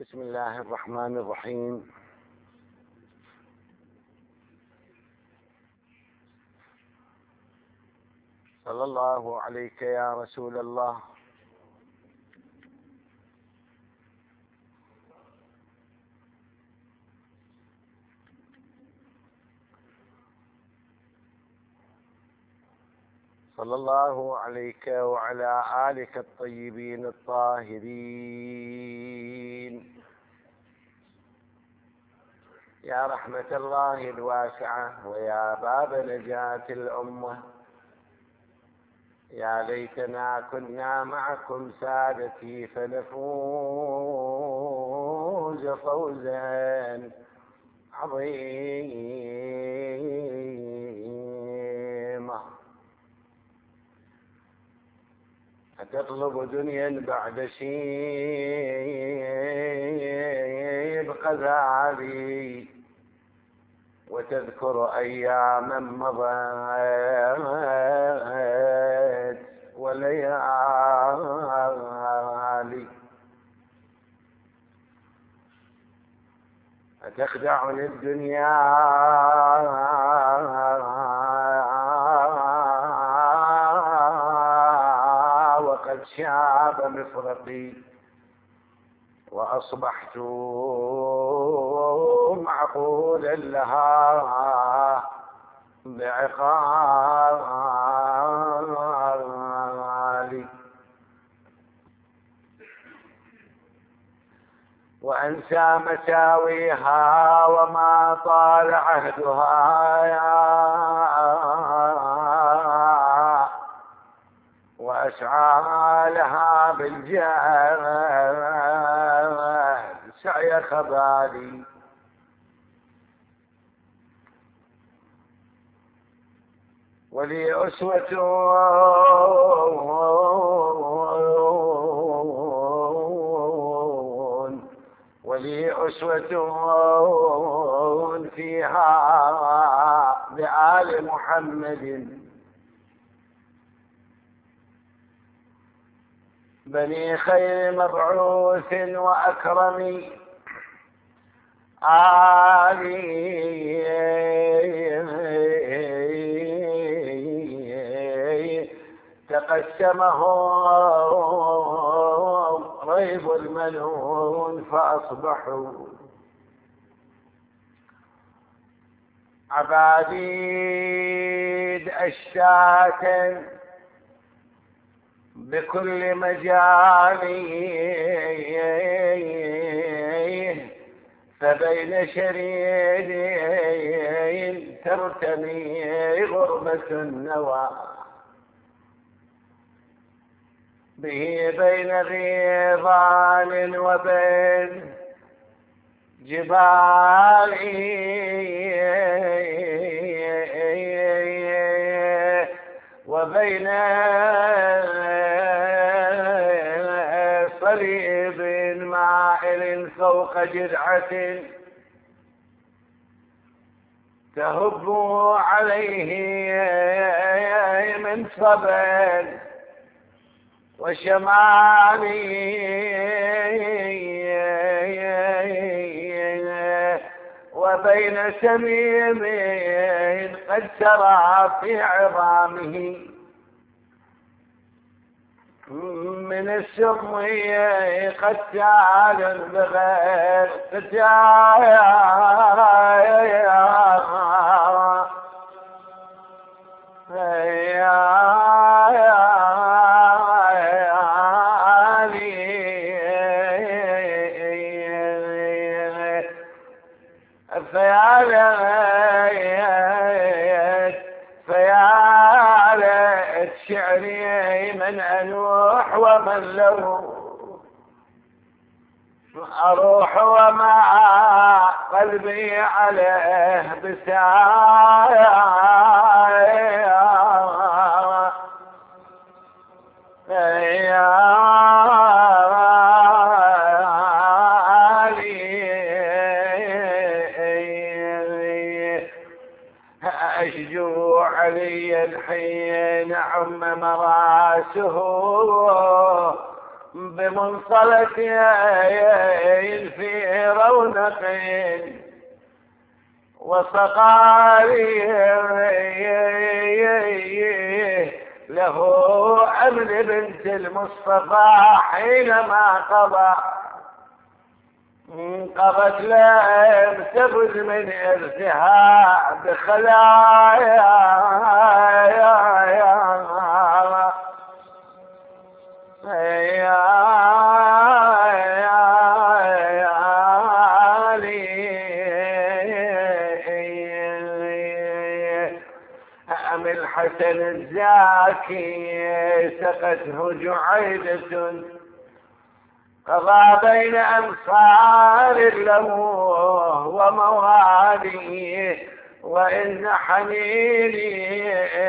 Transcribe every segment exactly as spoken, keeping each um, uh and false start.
بسم الله الرحمن الرحيم. صلى الله عليك يا رسول الله. صلى الله عليك وعلى آلك الطيبين الطاهرين. يا رحمة الله الواسعة ويا باب نجاة الأمة، يا ليتنا كنا معكم سادتي فنفوز فوزا عظيما. أتطلب دنيا بعد شيب غزالي، وتذكر أياما مضت وليالي. أتخدعني الدنيا وقد شاب مفرقي، وأصبحت معقولا لها بعقالي. وأنسى مساويها وما طال عهدها، وأسعى لها بالجهل سعي خبالي. ولي أسوة ولي أسوة فيها بآل محمد، بني خير مبعوث وأكرم آلي. تقسمهم ريب الملعون فأصبحوا عباديد أشتاتا بكل مجال، فبين شريدين ترتمي غربة النوى، به بين غيظان وبين جبال، وبين صليب مائل فوق جذعة تهب عليه من صبا وشمال، وبين سميم قد سرى في عظامه من السم قتال بغير قتال. فيا ليت فيا ليت شعري من أنوح ومن له أروح وما قلبي عليه بسايا. أشجو علي الحين عم مراسه بمنصلة في رونق وصقارير له أمن بنت المصطفى حينما قضى قضت لم تفز من ارتها بخلايا أم الحسن الزاكي سقته جعيدة قضى بين أنصار له ومواليه وإن حنيني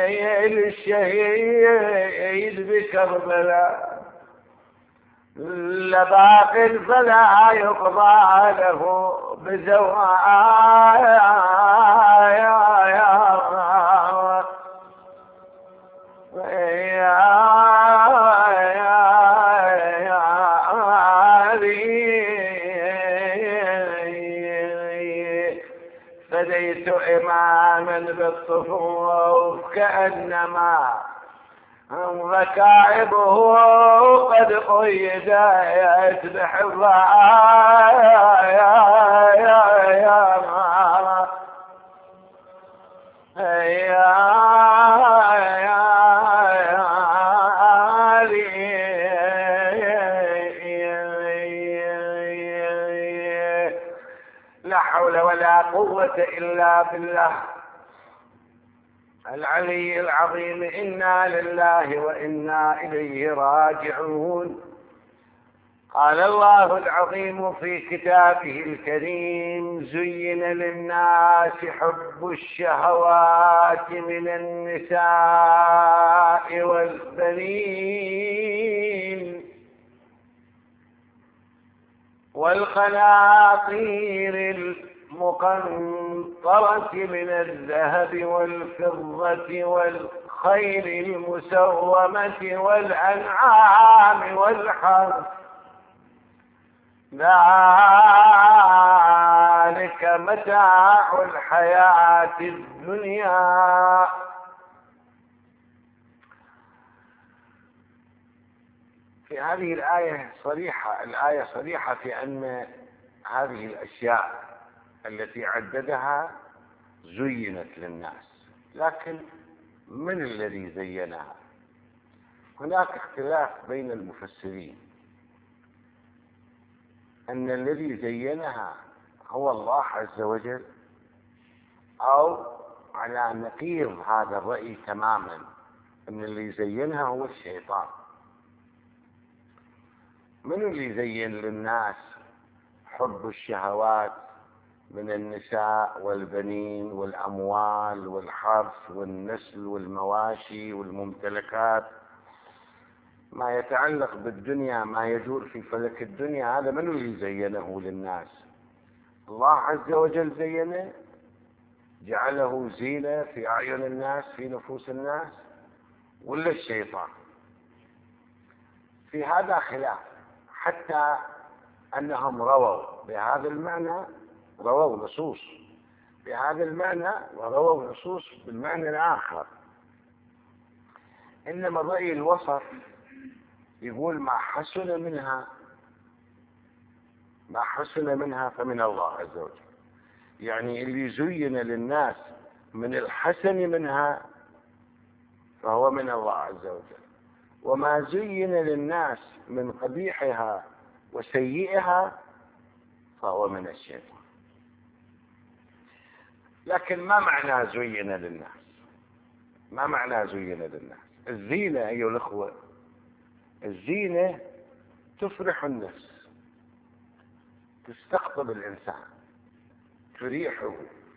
للشهيد بكربلاء لباق فلا يقضى له بزوايا فديت إماما بالصفوف كأنما ركائبه قد قيدت لا حول ولا قوة إلا بالله العلي العظيم. إنا لله وإنا إليه راجعون. قال الله العظيم في كتابه الكريم: زين للناس حب الشهوات من النساء والبنين والقناطير المقنطرة من الذهب والفضة والخيل المسومة والأنعام والحرث ذلك متاع الحياة الدنيا. في هذه الآية صريحة الآية صريحة في أن هذه الأشياء التي عددها زينت للناس، لكن من الذي زينها؟ هناك اختلاف بين المفسرين أن الذي زينها هو الله عز وجل، أو على نقيض هذا الرأي تماما أن اللي زينها هو الشيطان. من اللي زين للناس حب الشهوات من النساء والبنين والأموال والحرث والنسل والمواشي والممتلكات، ما يتعلق بالدنيا، ما يدور في فلك الدنيا؟ هذا من اللي زينه للناس؟ الله عز وجل زينه، جعله زينة في أعين الناس في نفوس الناس، ولا الشيطان؟ في هذا خلاف، حتى أنهم رووا بهذا المعنى، رووا نصوص بهذا المعنى ورووا نصوص بالمعنى الآخر. إنما الرأي الوسط يقول ما حسن منها ما حسن منها فمن الله عز وجل، يعني اللي زين للناس من الحسن منها فهو من الله عز وجل، وما زين للناس من قبيحها وسيئها فهو من الشيطان. لكن ما معنى زين للناس؟ ما معنى زين للناس؟ الزينة أيها الأخوة، الزينة تفرح النفس، تستقطب الإنسان، تريحه.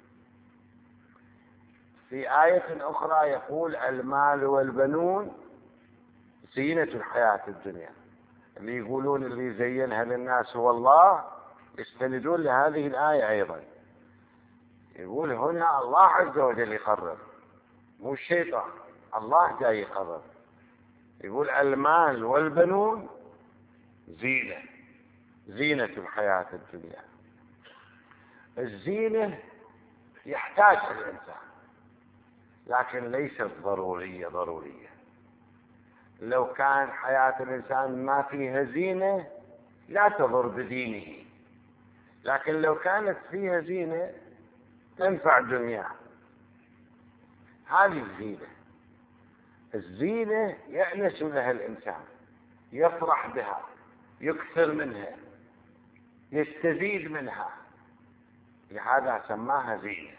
في آية أخرى يقول: المال والبنون زينة الحياة الدنيا. اللي يقولون اللي زينها للناس هو الله يستندون لهذه الآية أيضا، يقول هنا الله عز وجل يقرر، مو الشيطان، الله جاي يقرر. يقول المال والبنون زينة، زينة الحياة الدنيا. الزينة يحتاجها الإنسان، لكن ليست ضرورية ضرورية. لو كان حياة الإنسان ما فيها زينة لا تضر بدينه، لكن لو كانت فيها زينة تنفع دنياه. هذه الزينة، الزينة يأنس لها الإنسان، يفرح بها، يكثر منها، يستزيد منها، لهذا سماها زينة.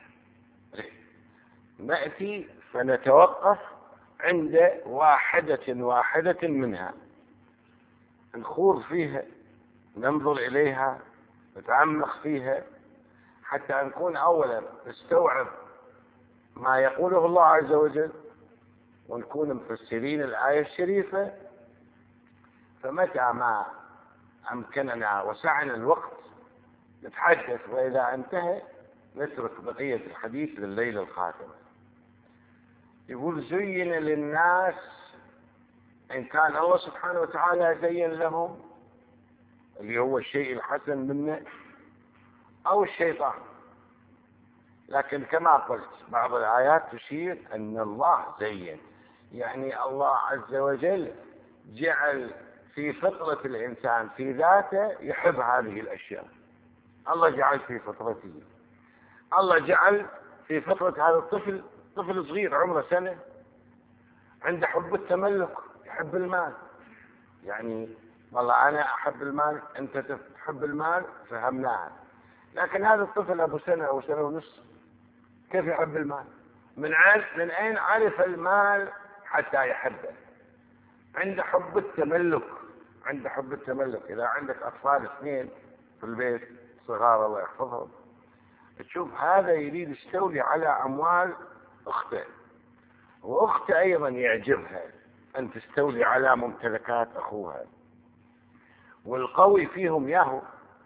نأتي فنتوقف عند واحدة واحدة منها، نخوض فيها، ننظر إليها، نتعمق فيها، حتى نكون أولا نستوعب ما يقوله الله عز وجل، ونكون مفسرين الآية الشريفة. فمتى ما أمكننا وسعنا الوقت نتحدث، وإذا انتهى نترك بقية الحديث لليلة القادمة. يقول زين للناس، إن كان الله سبحانه وتعالى زين لهم اللي هو الشيء الحسن منه أو الشيطان. لكن كما قلت بعض الآيات تشير أن الله زين، يعني الله عز وجل جعل في فطرة الإنسان في ذاته يحب هذه الأشياء. الله جعل في فطرته، الله جعل في فطرة هذا الطفل، طفل صغير عمره سنة، عنده حب التملك، يحب المال. يعني والله أنا أحب المال، أنت تحب المال، فهمناها. لكن هذا الطفل أبو سنة أو سنة ونصف كيف يحب المال؟ من عين من أين عرف المال حتى يحبه؟ عنده حب التملك، عنده حب التملك. إذا عندك أطفال اثنين في البيت صغار الله يحفظهم، تشوف هذا يريد يستولي على أموال أخته، وأخته أيضا يعجبها أن تستولي على ممتلكات أخوها. والقوي فيهم ياهو،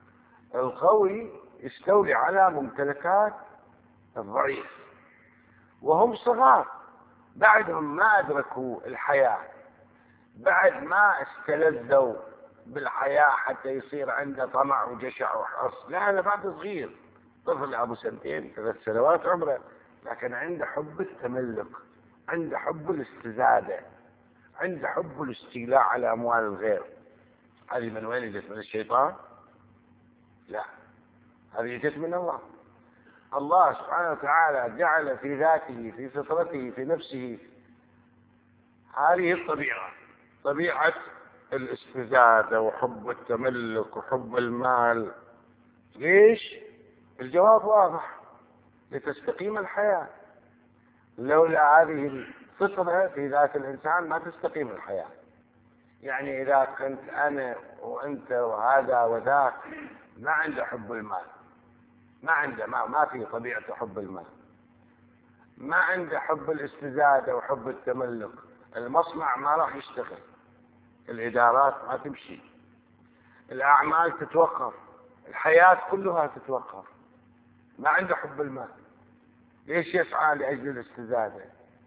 القوي يستولي على ممتلكات الضعيف وهم صغار، بعدهم ما أدركوا الحياة، بعد ما استلذوا بالحياة حتى يصير عنده طمع وجشع وحرص. لا، أنا بعد صغير، طفل أبو سنتين ثلاث سنوات عمره، لكن عنده حب التملك، عنده حب الاستزادة، عنده حب الاستيلاء على أموال الغير. هذه من وين جت؟ من الشيطان؟ لا، هذه جت من الله. الله سبحانه وتعالى جعل في ذاته، في فطرته، في نفسه هذه الطبيعة، طبيعة الاستزادة وحب التملك وحب المال. ليش؟ الجواب واضح، لتستقيم الحياة. لولا هذه الفطرة في ذات الإنسان ما تستقيم الحياة. يعني إذا كنت أنا وأنت وهذا وذاك ما عنده حب المال، ما عنده ما, ما في طبيعة حب المال، ما عنده حب الاستزادة وحب التملك، المصنع ما راح يشتغل، الإدارات ما تمشي، الأعمال تتوقف، الحياة كلها تتوقف. ما عنده حب المال، ليش يسعى لأجل الاستزادة؟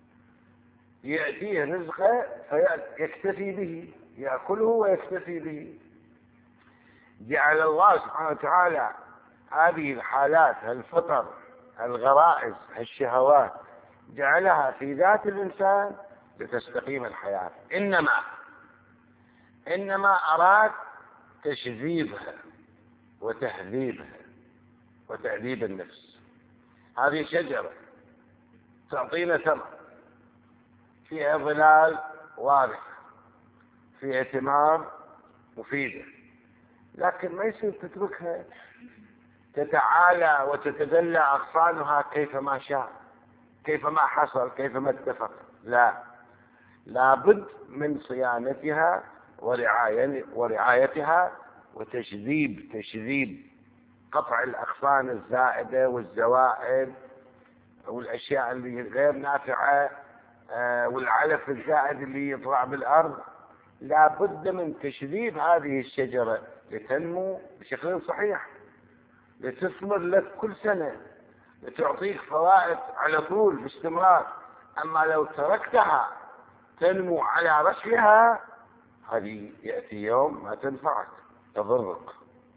يأتيه رزقه فيكتفي به، يأكله ويكتفي به. جعل الله سبحانه وتعالى هذه الحالات، الفطر، الغرائز، الشهوات، جعلها في ذات الإنسان لتستقيم الحياة. إنما إنما أراد تشذيبها وتهذيبها وتأديب النفس. هذه شجرة تعطينا ثمر، فيها ظلال واضح، فيها ثمار مفيدة، لكن ما يصير تتركها تتعالى وتتدلى أغصانها كيفما شاء، كيفما حصل، كيفما اتفق. لا، لابد من صيانتها ورعايتها وتشذيب تشذيب قطع الأغصان الزائدة والزوائد والأشياء اللي غير نافعة والعلف الزائد اللي يطلع بالأرض. لابد من تشذيب هذه الشجرة لتنمو بشكل صحيح، لتثمر لك كل سنة، لتعطيك فوائد على طول باستمرار. أما لو تركتها تنمو على رسلها هذه يأتي يوم ما تنفعك، تضرك،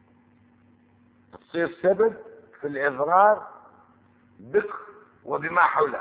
تصير سبب في الإضرار بك وبما حولها.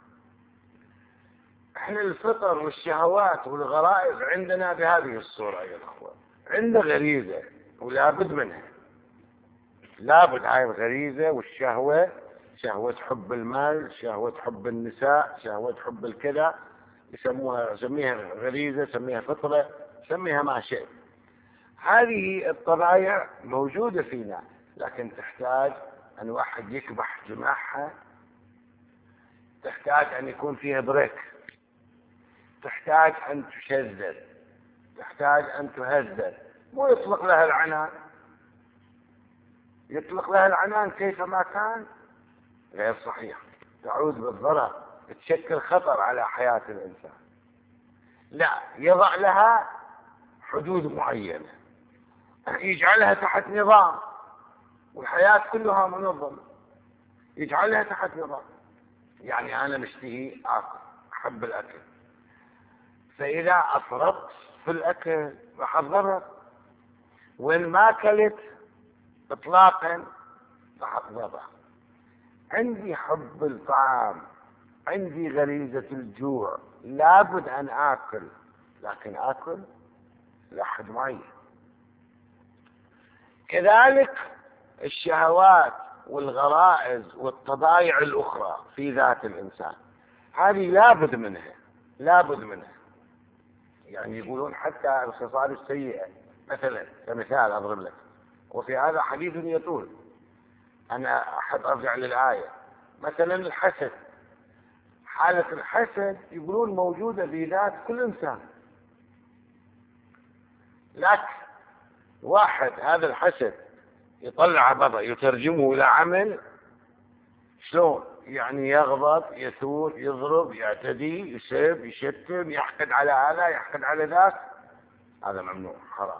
احنا الفطر والشهوات والغرائز عندنا بهذه الصورة يا الأخوة، عندنا غريزة ولابد منها، لابد هاي الغريزة والشهوة، شهوة حب المال، شهوة حب النساء، شهوة حب الكذا، يسموها سميها غريزة، سميها فطرة، سميها ما شئت. هذه الطبايع موجودة فينا، لكن تحتاج أن واحد يكبح جماحها، تحتاج أن يكون فيها بريك، تحتاج أن تشذذ، تحتاج أن تهذب، مو يطلق لها العنان. يطلق لها العنان كيفما كان غير صحيح، تعود بالضرر، تشكل خطر على حياة الإنسان. لا، يضع لها حدود معينة، يجعلها تحت نظام، والحياة كلها منظمة، يجعلها تحت نظام. يعني أنا مشتهي آكل، أحب الأكل، فإذا أفرطت في الأكل راح أتضرر، وإن ما أكلت إطلاقا راح أتضرر. عندي حب الطعام، عندي غريزة الجوع، لابد أن آكل، لكن آكل لحد معين. كذلك الشهوات والغرائز والطبائع الأخرى في ذات الإنسان، هذه لابد منها، لابد منها. يعني يقولون حتى الخصال السيئة، مثلا كمثال أضرب لك، وفي هذا حديث يطول، أنا أحب أرجع للآية. مثلا الحسد، حالة الحسد يقولون موجودة في ذات كل إنسان، لكن واحد هذا الحسد يطلع برا، يترجمه إلى عمل. شلون؟ يعني يغضب، يثور، يضرب، يعتدي، يسب، يشتم، يحقد على هذا، يحقد على ذاك، هذا ممنوع، حرام.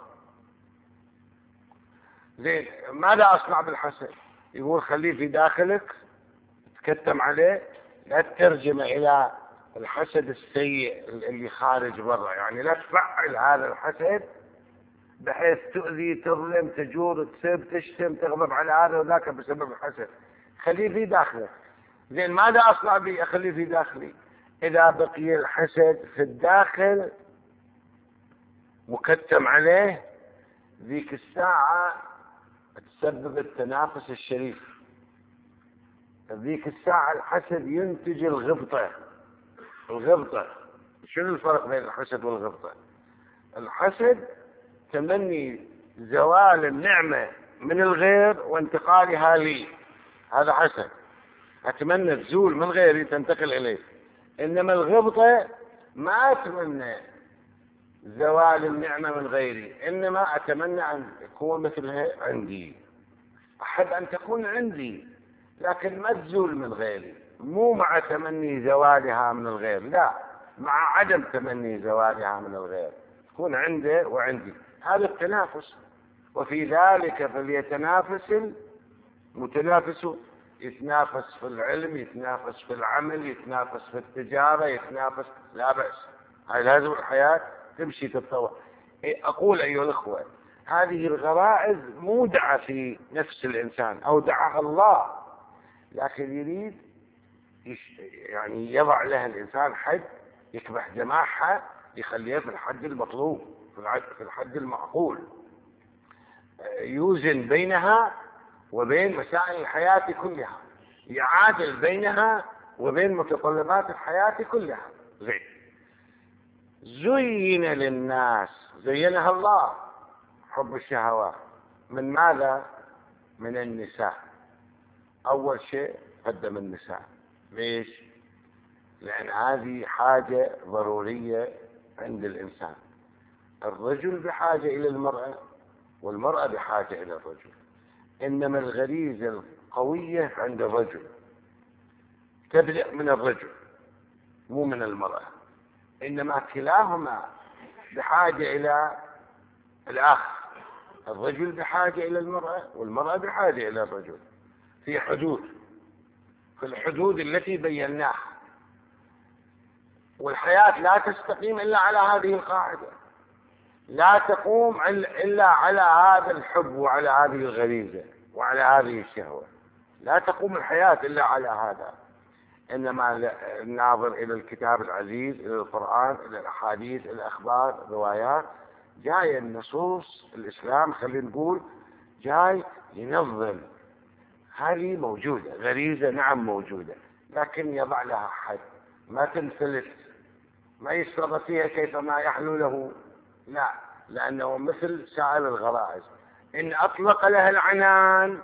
زين، ماذا أصنع بالحسد؟ يقول خليه في داخلك، تكتم عليه، لا تترجمه إلى الحسد السيء اللي خارج برا، يعني لا تفعل هذا الحسد بحيث تؤذي، تظلم، تجور، تسب، تشتم، تغضب على هذا وذاك بسبب الحسد. خليه في داخلك. زين، ماذا أصنع به؟ أخليه في داخلي. إذا بقي الحسد في الداخل مكتم عليه، ذيك الساعة تسبب التنافس الشريف. ذيك الساعة الحسد ينتج الغبطة. الغبطة، شنو الفرق بين الحسد والغبطة؟ الحسد تمني زوال النعمة من الغير وانتقالها لي، هذا حسد، أتمنى تزول من غيري تنتقل إليه. إنما الغبطة ما أتمنى زوال النعمة من غيري، إنما أتمنى أن يكون مثلها عندي، أحب أن تكون عندي، لكن ما تزول من غيري، مو مع تمني زوالها من الغير، لا، مع عدم تمني زوالها من الغير، تكون عنده وعندي. هذا التنافس، وفي ذلك فليتنافس المتنافسون، يتنافس في العلم، يتنافس في العمل، يتنافس في التجارة، يتنافس، لا بأس، هاي لازم الحياة تمشي تتطور. أقول أيها الأخوة، هذه الغرائز مودعة في نفس الإنسان، أودعها الله، لكن يريد يعني يضع لها الإنسان حد، يكبح جماحها، يخليها في الحد المطلوب، في الحد المعقول، يوزن بينها وبين مسائل الحياة كلها، يعادل بينها وبين متطلبات الحياة كلها. زين، زين للناس، زينها الله، حب الشهوات. من ماذا؟ من النساء. أول شيء قدم النساء. ليش؟ لأن هذه حاجة ضرورية عند الإنسان. الرجل بحاجة إلى المرأة، والمرأة بحاجة إلى الرجل، إنما الغريزة القوية عند الرجل تبدأ من الرجل مو من المرأة، إنما كلاهما بحاجة إلى الآخر. الرجل بحاجة إلى المرأة، والمرأة بحاجة إلى الرجل، في حدود، في الحدود التي بيناها، والحياة لا تستقيم إلا على هذه القاعدة. لا تقوم إلا على هذا الحب وعلى هذه الغريزة وعلى هذه الشهوة. لا تقوم الحياة إلا على هذا. إنما الناظر إلى الكتاب العزيز، إلى القرآن، إلى الأحاديث، إلى الأخبار، الروايات، جاي النصوص الإسلام خلينا نقول جاي ينظم. هذه موجودة غريزة، نعم موجودة، لكن يضع لها حد، ما تنفلت، ما يتصرف فيها كيفما يحلو له، لا، لأنه مثل سائر الغرائز، إن أطلق لها العنان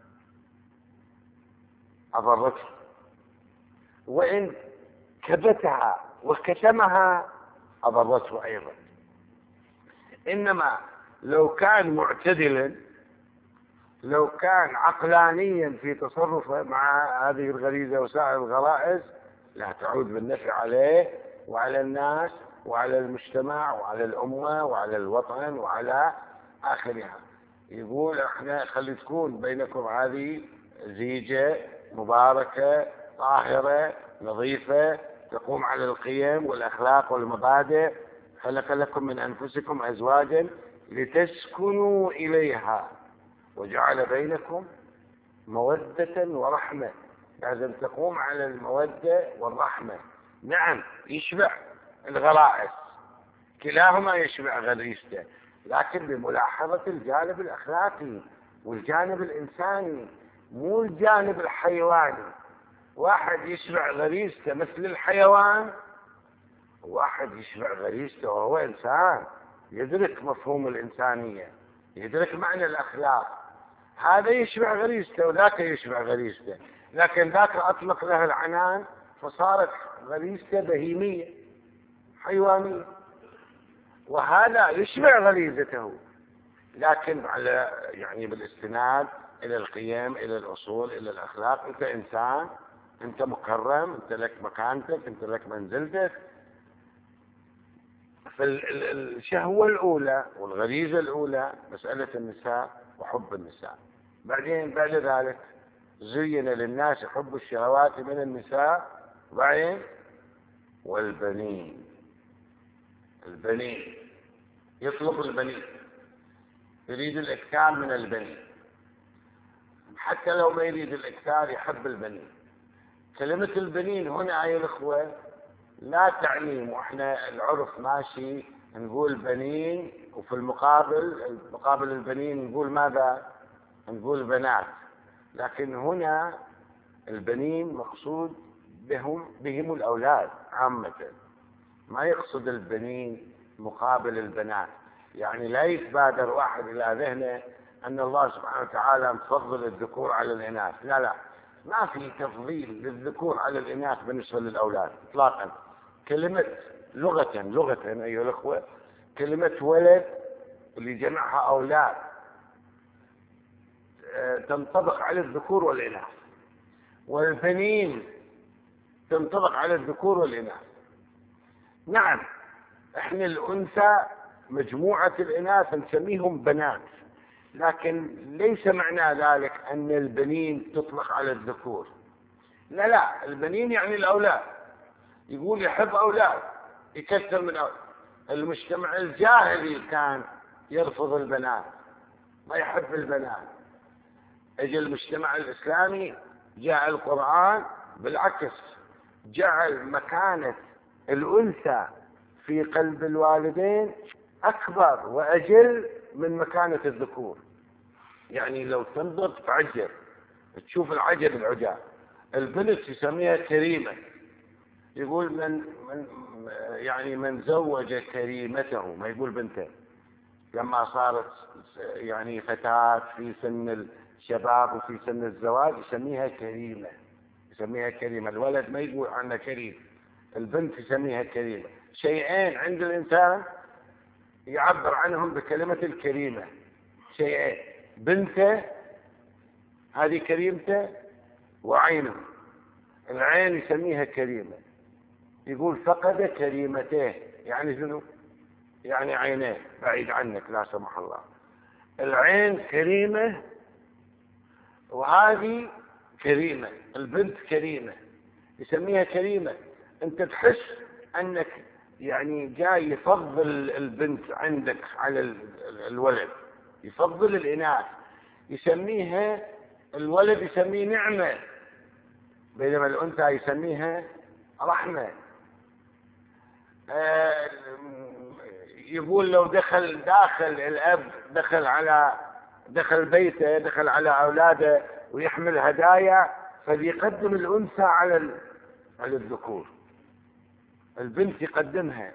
أضرته، وإن كبتها وكتمها أضرته أيضا. إنما لو كان معتدلا، لو كان عقلانيا في تصرفه مع هذه الغريزة وسائر الغرائز، لا تعود بالنفع عليه وعلى الناس وعلى المجتمع وعلى الأمة وعلى الوطن وعلى آخرها. يقول احنا خلي تكون بينكم هذه زيجة مباركة طاهرة نظيفة تقوم على القيم والأخلاق والمبادئ. خلق لكم من أنفسكم أزواجا لتسكنوا إليها وجعل بينكم مودة ورحمة. لازم تقوم على المودة والرحمة. نعم يشبع الغرائز، كلاهما يشبع غريزته، لكن بملاحظة الجانب الأخلاقي والجانب الإنساني، مو الجانب الحيواني. واحد يشبع غريزته مثل الحيوان، واحد يشبع غريزته وهو إنسان يدرك مفهوم الإنسانية، يدرك معنى الأخلاق. هذا يشبع غريزته وذاك يشبع غريزته، لكن ذاك أطلق له العنان فصارت غريزته بهيمية حيوانية، وهذا يشبع غريزته لكن على يعني بالاستناد إلى القيم، إلى الأصول، إلى الأخلاق. أنت إنسان، أنت مكرم، أنت لك مكانتك، أنت لك منزلتك. فالشهوة الأولى والغريزة الأولى مسألة النساء وحب النساء. بعدين بعد ذلك زين للناس حب الشهوات من النساء، بعدين والبنين. البنين يطلب البنين، يريد الإكثار من البنين، حتى لو ما يريد الإكثار يحب البنين. كلمة البنين هنا أيها الأخوة لا تعني، وإحنا العرف ماشي نقول بنين، وفي المقابل مقابل البنين نقول ماذا؟ نقول بنات. لكن هنا البنين مقصود بهم بهم الأولاد عامة، ما يقصد البنين مقابل البنات. يعني لا يتبادر واحد إلى ذهنه أن الله سبحانه وتعالى مفضل الذكور على الإناث. لا لا، ما في تفضيل للذكور على الإناث بالنسبة للأولاد إطلاقا. كلمة لغة لغة أيها الأخوة، كلمة ولد اللي جمعها أولاد تنطبق على الذكور والإناث، والبنين تنطبق على الذكور والإناث. نعم احنا الأنثى مجموعة الإناث نسميهم بنات، لكن ليس معنى ذلك أن البنين تطلق على الذكور. لا لا، البنين يعني الأولاد، يقول يحب أولاد، يكثر من أولاد. المجتمع الجاهلي كان يرفض البنات، ما يحب البنات. اجى المجتمع الإسلامي، جاء القرآن بالعكس، جعل مكانة الأنثى في قلب الوالدين أكبر وأجل من مكانة الذكور. يعني لو تنظر تعجب، تشوف العجب العجاب. البنت يسميها كريمة، يقول من من يعني من زوج كريمته، ما يقول بنته. لما صارت يعني فتاة في سن الشباب وفي سن الزواج يسميها كريمة، يسميها كريمة. الولد ما يقول عنها كريم، البنت يسميها كريمة. شيئين عند الإنسان يعبر عنهم بكلمة الكريمة، شيئين: بنته هذه كريمته، وعينه. العين يسميها كريمة، يقول فقد كريمته، يعني شنو؟ يعني عينيه بعيد عنك لا سمح الله. العين كريمة وهذه كريمة، البنت كريمة، يسميها كريمة. انت تحس انك يعني جاي يفضل البنت عندك على الولد، يفضل الإناث، يسميها الولد يسميه نعمة، بينما الأنثى يسميها رحمة. آه يقول لو دخل داخل الأب دخل على دخل بيته، دخل على أولاده ويحمل هدايا، فليقدم الأنثى على على الذكور، البنت يقدمها.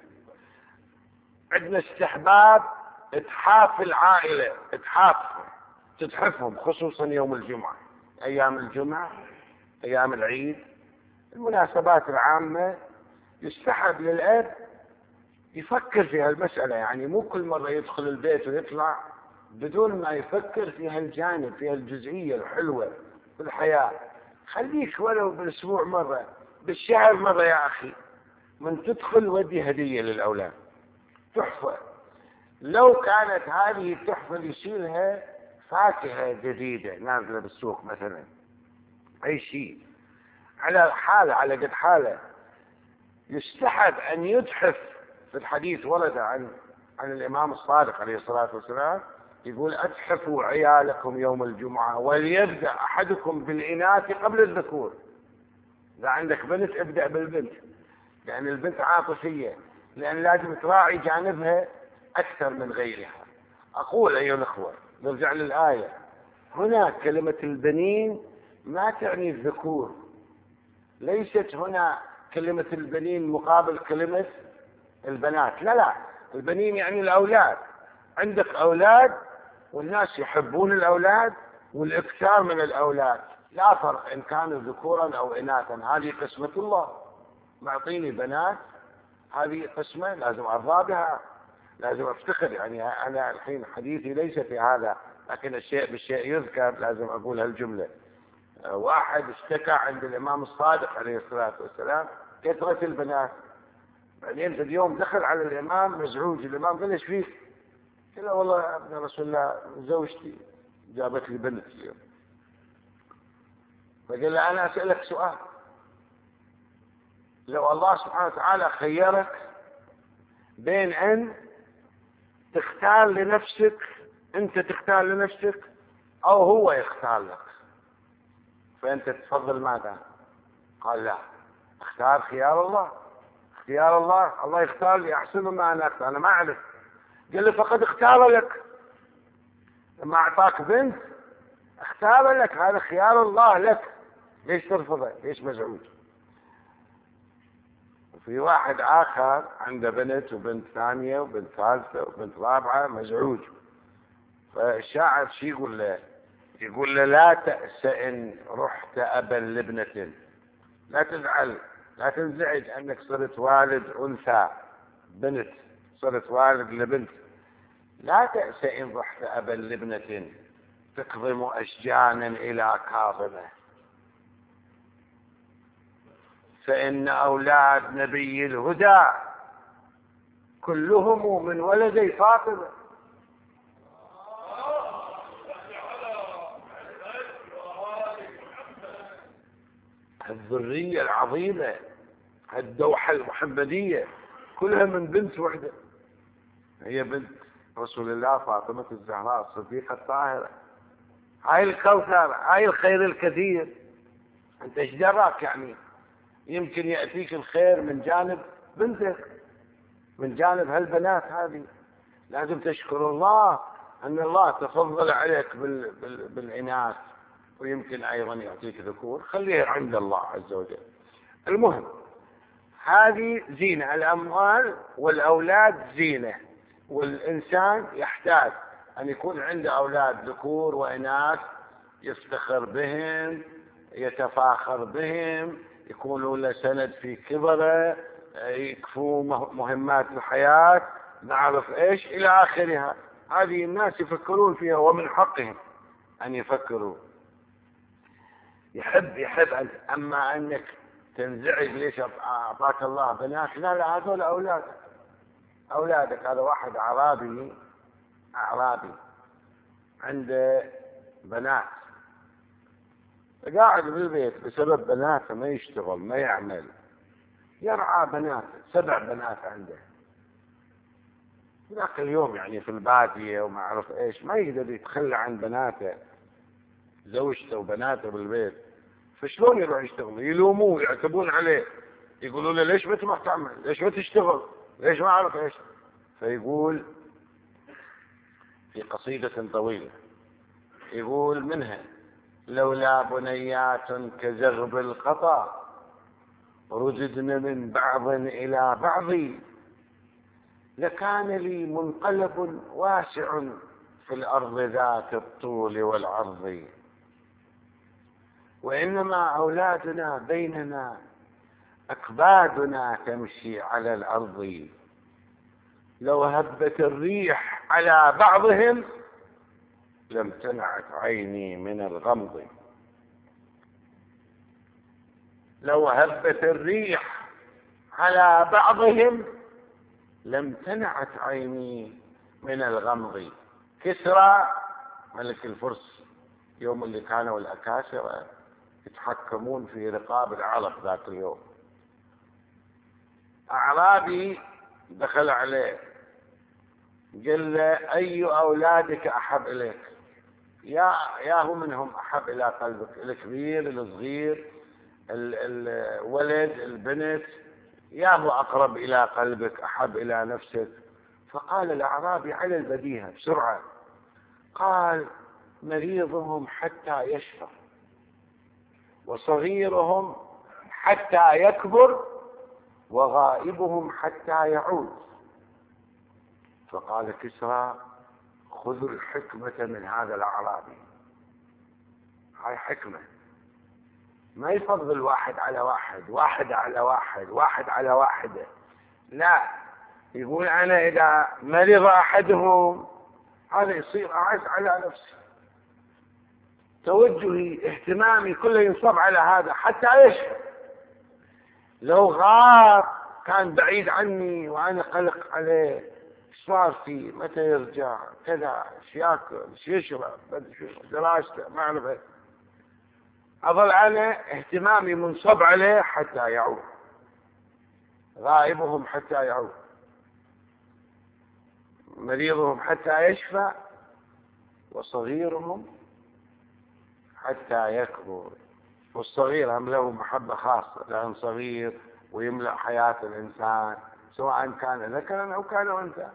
عندنا استحباب اتحاف العائلة، اتحاف تتحفهم خصوصا يوم الجمعة، أيام الجمعة، أيام العيد، المناسبات العامة، يستحب للأب يفكر في هالمسألة. يعني مو كل مرة يدخل البيت ويطلع بدون ما يفكر في هالجانب، في هالجزئية الحلوة في الحياة. خليك ولو بالأسبوع مرة، بالشهر مرة يا أخي، من تدخل ودي هدية للأولاد، تحفة. لو كانت هذه التحفة يشيلها فاكهة جديدة نازلة بالسوق مثلا، أي شيء على حالة، على قد حالة، يستحب أن يتحف. في الحديث ورد عن عن الإمام الصادق عليه الصلاة والسلام يقول: أتحفوا عيالكم يوم الجمعة وليبدأ أحدكم بالإناث قبل الذكور. إذا عندك بنت ابدأ بالبنت، لأن البنت عاطفية، لأن لازم تراعي جانبها أكثر من غيرها. أقول أيها الأخوة، نرجع للآية، هنا كلمة البنين ما تعني الذكور، ليست هنا كلمة البنين مقابل كلمة البنات، لا لا، البنين يعني الأولاد. عندك أولاد والناس يحبون الأولاد والإكثار من الأولاد، لا فرق إن كانوا ذكورا أو إناثا، هذه قسمة الله، معطيني بنات، هذه قسمة لازم أرضى بها، لازم أفتخر. يعني أنا الحين حديثي ليس في هذا، لكن الشيء بالشيء يذكر، لازم أقول هالجملة. واحد اشتكى عند الإمام الصادق عليه الصلاة والسلام كثرة البنات، بعدين في اليوم دخل على الإمام مزعوج، الإمام قال: ايش فيك؟ قال: والله يا ابن رسول الله زوجتي جابت لي بنت اليوم. فقال له: أنا أسألك سؤال، لو الله سبحانه وتعالى خيرك بين أن تختار لنفسك، أنت تختار لنفسك أو هو يختار لك، فأنت تفضل ماذا؟ قال: لا، اختار خيار الله، اختيار الله، الله يختار لي أحسن مما أنا أختار، أنا ما أعرف. قال له: فقد اختار لك، لما أعطاك بنت اختار لك، هذا خيار الله لك، ليش ترفضه؟ ليش مزعوج؟ وفي واحد آخر عنده بنت وبنت ثانية وبنت ثالثة وبنت رابعة، مزعوج. فالشاعر شي يقول له؟ يقول له: لا تأس إن رحت أبا لابنة، لا تزعل، لا تنزعج أنك صرت والد أنثى، بنت، صرت والد لبنت. لا تأس إن رحت أبا لابنة تقضم أشجانا إلى كاظمة، فإن أولاد نبي الهدى كلهم من ولدي فاطمة. الذرية العظيمة، الدوحة المحمدية، كلها من بنت وحدة، هي بنت رسول الله فاطمة الزهراء الصديقة الطاهرة. هاي الكوثر، هاي الخير الكثير، انت ايش دراك؟ يعني يمكن يأتيك الخير من جانب بنتك، من جانب هالبنات هذه. لازم تشكر الله أن الله تفضل عليك بال... بال... بالإناث، ويمكن أيضا يعطيك ذكور، خليها عند الله عز وجل. المهم، هذه زينة، الأموال والأولاد زينة، والإنسان يحتاج أن يكون عنده أولاد ذكور وإناث يفتخر بهم، يتفاخر بهم، يكونوا له سند في كبره، يكفوا مهمات الحياة، نعرف إيش إلى آخرها. هذه الناس يفكرون فيها، ومن حقهم أن يفكروا. يحب يحب أنت، أما أنك تنزعج ليش أعطاك الله بنات، لا لا، هذول أولادك، أولادك. هذا واحد أعرابي أعرابي عنده بنات، قاعد بالبيت بسبب بناته، ما يشتغل ما يعمل، يرعى بناته، سبع بنات عنده. ذاك اليوم يعني في البادية وما أعرف إيش، ما يقدر يتخلى عن بناته، زوجته وبناته بالبيت، فشلون يروح يشتغل؟ يلوموه، يعتبون عليه، يقولوا له ليش ما تروح تعمل؟ ليش ما تشتغل؟ ليش ما أعرف إيش؟ فيقول في قصيدة طويلة، يقول منها: لولا بنيات كزغب القطا رددن من بعض إلى بعض لكان لي منقلب واسع في الأرض ذات الطول والعرض، وإنما أولادنا بيننا أكبادنا تمشي على الأرض، لو هبت الريح على بعضهم لامتنعت عيني من الغمض. لو هبت الريح على بعضهم لامتنعت عيني من الغمض. كسرى ملك الفرس يوم اللي كانوا الأكاسرة يتحكمون في رقاب العرب ذاك اليوم، أعرابي دخل عليه قال له: أي أولادك أحب إليك؟ يا ياهو منهم أحب إلى قلبك؟ الكبير، الصغير، الولد، البنت، ياهو أقرب إلى قلبك، أحب إلى نفسك؟ فقال الأعرابي على البديهة بسرعة، قال: مريضهم حتى يشفى، وصغيرهم حتى يكبر، وغائبهم حتى يعود. فقال كسرى: خذوا الحكمة من هذا الأعرابي، هاي حكمة، ما يفضل واحد على واحد، واحد على واحد، واحد على واحدة، لا، يقول أنا إذا مرض أحدهم هذا يصير أعز على نفسي، توجهي اهتمامي كله ينصب على هذا حتى يشفى، لو غاب كان بعيد عني وأنا قلق عليه، صار فيه، متى يرجع، كذا، ايش ياكل، ايش يشرب، دراسته، ما أعرف، أظل أنا اهتمامي منصب عليه حتى يعود، غائبهم حتى يعود، مريضهم حتى يشفى، وصغيرهم حتى يكبر. والصغير هم له محبة خاصة، لأن صغير ويملأ حياة الإنسان سواء كان ذكرا أو كان أنثى.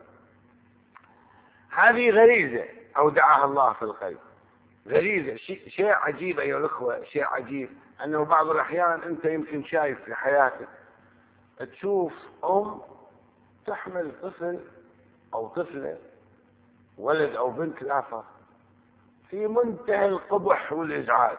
هذه غريزة أودعها الله في القلب، غريزة، شيء عجيب أيها الأخوة، شيء عجيب أنه بعض الأحيان أنت يمكن شايف في حياتك تشوف أم تحمل طفل أو طفلة، ولد أو بنت لا فرق، في منتهى القبح والإزعاج،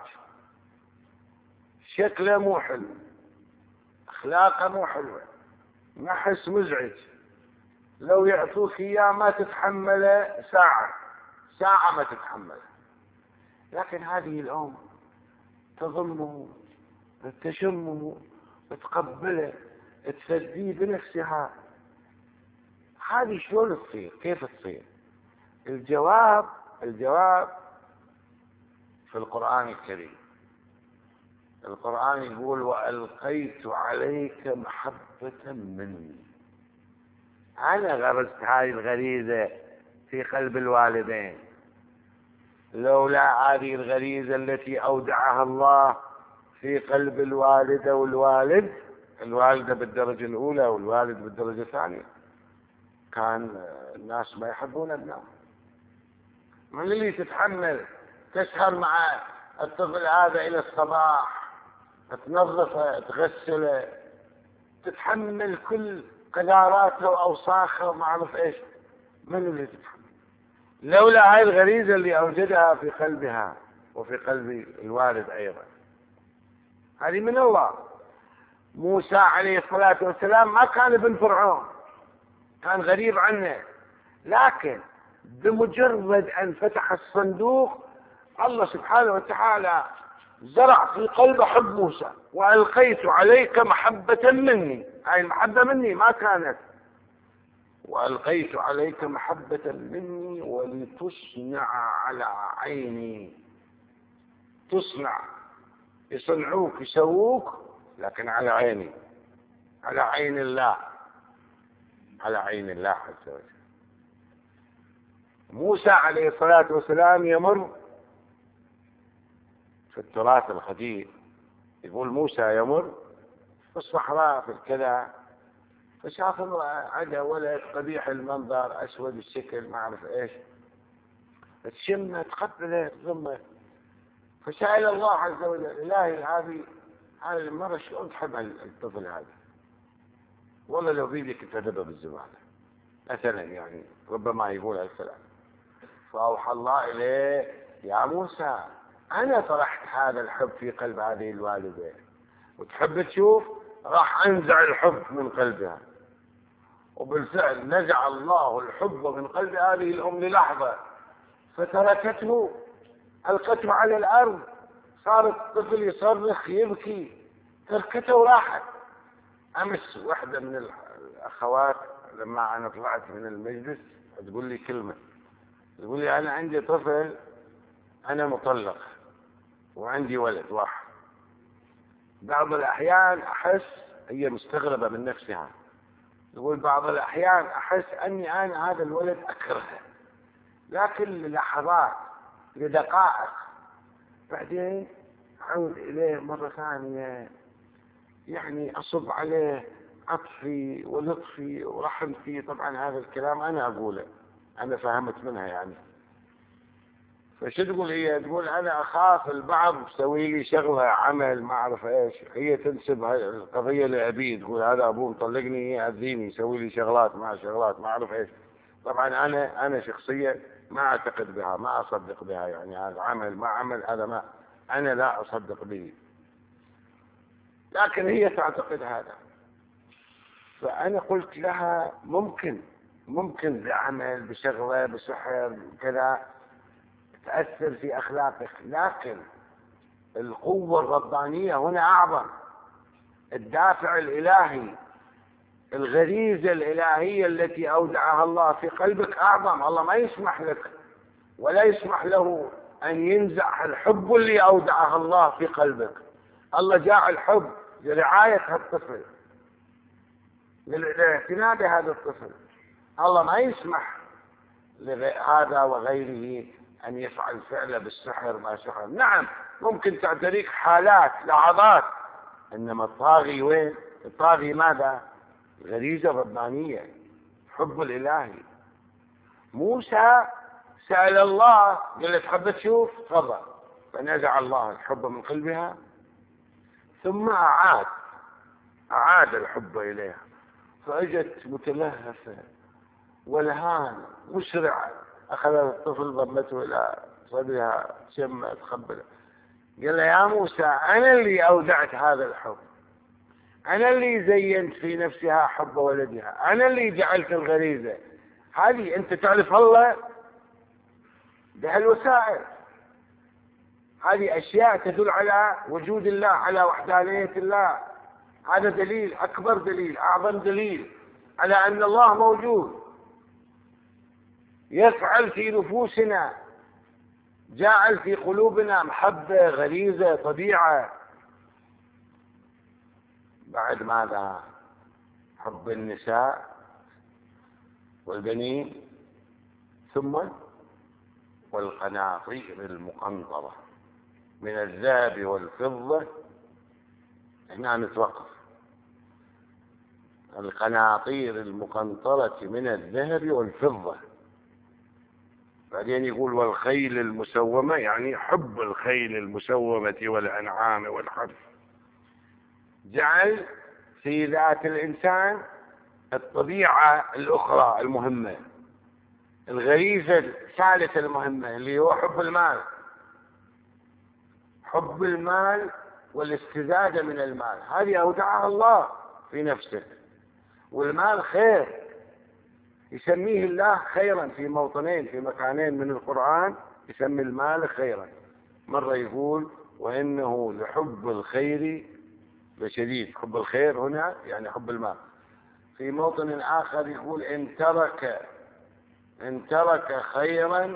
شكله مو حلو، أخلاقه مو حلوة، نحس مزعج، لو يعطوك إياه ما تتحمله ساعة، ساعة ما تتحمله، لكن هذه الأم تضمه، تشمه، تقبله، تفديه بنفسها. هذه شلون تصير؟ كيف تصير؟ الجواب الجواب في القرآن الكريم. القرآن يقول: وألقيت عليك محبة مني. أنا غرست هذه الغريزة في قلب الوالدين، لولا هذه الغريزة التي أودعها الله في قلب الوالدة والوالد، الوالدة بالدرجة الأولى والوالد بالدرجة الثانية، كان الناس ما يحبون ابنائهم. من اللي تتحمل تسهر مع الطفل هذا إلى الصباح، تنظفه، تغسله، تتحمل كل قذاراته وأوساخه وما أعرف إيش، من اللي تتحمل؟ لولا هاي الغريزة اللي أوجدها في قلبها وفي قلب الوالد أيضا، هذه من الله. موسى عليه الصلاة والسلام ما كان ابن فرعون، كان غريب عنه، لكن بمجرد أن فتح الصندوق الله سبحانه وتعالى زرع في قلبه حب موسى. وألقيت عليك محبة مني، هاي المحبة مني ما كانت، وألقيت عليك محبة مني ولتصنع على عيني. تصنع، يصنعوك، يسووك، لكن على عيني. على عين الله، على عين الله عز وجل. موسى عليه الصلاة والسلام يمر في التراث القديم، يقول موسى يمر في الصحراء في الكذا، فشاف امرأة عندها ولد قبيح المنظر أسود الشكل ما أعرف إيش، تشمه تقبله ثم فسأل الله عز وجل: إلهي هذه هذه المرة شلون تحب الطفل هذا؟ والله لو بيدك كنت أذبه بالزبالة مثلا، يعني ربما يقول هالكلام. فأوحى الله إليه: يا موسى أنا طرحت هذا الحب في قلب هذه الوالدة، وتحب تشوف راح أنزع الحب من قلبها. وبالفعل نزع الله الحب من قلب هذه الأم للحظة، فتركته، ألقته على الأرض، صار الطفل يصرخ يبكي، تركته وراحت. أمس واحدة من الأخوات لما أنا طلعت من المجلس تقول لي كلمة، تقول لي: أنا عندي طفل، أنا مطلق وعندي ولد واحد، بعض الأحيان أحس، هي مستغربة من نفسها، تقول: بعض الأحيان أحس أني أنا هذا الولد أكرهه، لكن للحظات لدقائق بعدين أعود إليه مرة ثانية، يعني أصب عليه عطفي ولطفي ورحمتي. طبعا هذا الكلام أنا أقوله، أنا فهمت منها يعني. فشو تقول هي؟ تقول: أنا أخاف البعض يسوي لي شغلة عمل ما أعرف إيش، هي تنسب القضية لأبي، تقول هذا أبوه مطلقني يأذيني يسوي لي شغلات مع شغلات ما أعرف إيش. طبعا أنا أنا شخصيا ما أعتقد بها، ما أصدق بها، يعني هذا عمل ما عمل هذا ما أنا لا أصدق به، لكن هي تعتقد هذا. فأنا قلت لها: ممكن ممكن بعمل بشغلة بسحر كذا تأثر في أخلاقك، لكن القوة الربانية هنا أعظم، الدافع الإلهي، الغريزة الإلهية التي أودعها الله في قلبك أعظم. الله ما يسمح لك ولا يسمح له أن ينزع الحب اللي أودعها الله في قلبك. الله جاء الحب لرعاية هالطفل، للاعتناء بهذا الطفل. الله ما يسمح لهذا وغيره أن يفعل فعله بالسحر ما سحر. نعم ممكن تعتريك حالات لحظات، إنما الطاغي وين؟ الطاغي ماذا؟ غريزة ربانية، حب الإلهي. موسى سأل الله قال: تحب تشوف؟ تفضل. فنزع الله الحب من قلبها، ثم أعاد أعاد الحب إليها، فأجت متلهفة ولهان مسرعة، أخذ الطفل ضمته إلى صدرها شمة تقبله. قال: يا موسى أنا اللي أودعت هذا الحب، أنا اللي زينت في نفسها حب ولدها، أنا اللي جعلت الغريزة هذه. أنت تعرف الله بهالوسائل، هذه أشياء تدل على وجود الله، على وحدانية الله. هذا دليل، أكبر دليل، أعظم دليل على أن الله موجود، يفعل في نفوسنا، جعل في قلوبنا محبة، غريزة، طبيعة. بعد ماذا؟ حب النساء والبنين، ثم والقناطير المقنطرة من الذهب والفضة. هنا نتوقف. القناطير المقنطرة من الذهب والفضة، بعدين يقول: والخيل المسومة، يعني حب الخيل المسومة والأنعام والحرث. جعل في ذات الإنسان الطبيعة الأخرى المهمة، الغريزة الثالثة المهمة اللي هو حب المال، حب المال والاستزادة من المال. هذه أودعها الله في نفسه. والمال خير، يسميه الله خيرا في موطنين في مكانين من القرآن، يسمي المال خيرا. مرة يقول: وإنه لحب الخير لشديد. حب الخير هنا يعني حب المال. في موطن آخر يقول: إن ترك إن ترك خيرا